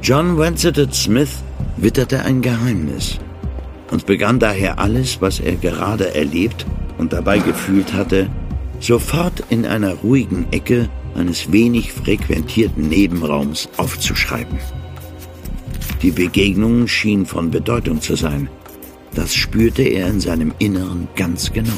John Vansittart Smith witterte ein Geheimnis und begann daher alles, was er gerade erlebt und dabei gefühlt hatte, sofort in einer ruhigen Ecke eines wenig frequentierten Nebenraums aufzuschreiben. Die Begegnungen schienen von Bedeutung zu sein. Das spürte er in seinem Inneren ganz genau.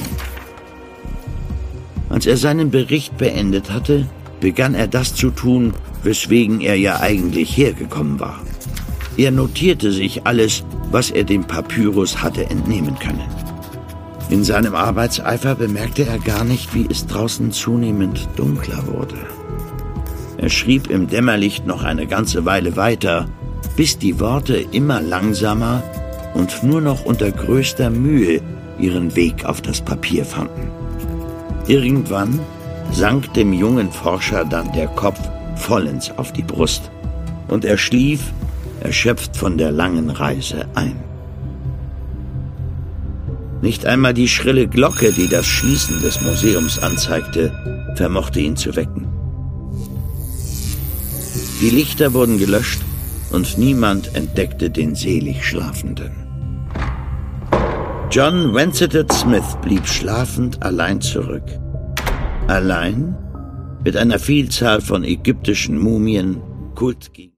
Als er seinen Bericht beendet hatte, begann er das zu tun, weswegen er ja eigentlich hergekommen war. Er notierte sich alles, was er dem Papyrus hatte entnehmen können. In seinem Arbeitseifer bemerkte er gar nicht, wie es draußen zunehmend dunkler wurde. Er schrieb im Dämmerlicht noch eine ganze Weile weiter, bis die Worte immer langsamer und nur noch unter größter Mühe ihren Weg auf das Papier fanden. Irgendwann sank dem jungen Forscher dann der Kopf vollends auf die Brust und er schlief, erschöpft von der langen Reise, ein. Nicht einmal die schrille Glocke, die das Schließen des Museums anzeigte, vermochte ihn zu wecken. Die Lichter wurden gelöscht und niemand entdeckte den selig Schlafenden. John Vansittart Smith blieb schlafend allein zurück. Allein mit einer Vielzahl von ägyptischen Mumien, Kult